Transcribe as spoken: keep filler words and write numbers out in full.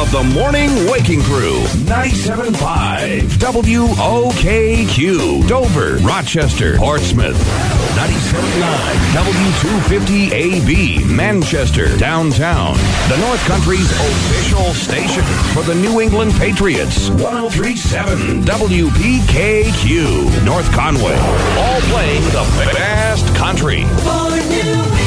of the Morning Waking Crew. ninety-seven point five W O K Q. Dover, Rochester, Portsmouth. ninety-seven point nine W two fifty A B. Manchester, downtown. The North Country's official station for the New England Patriots. one oh three point seven W P K Q. North Conway. All playing the best country. For New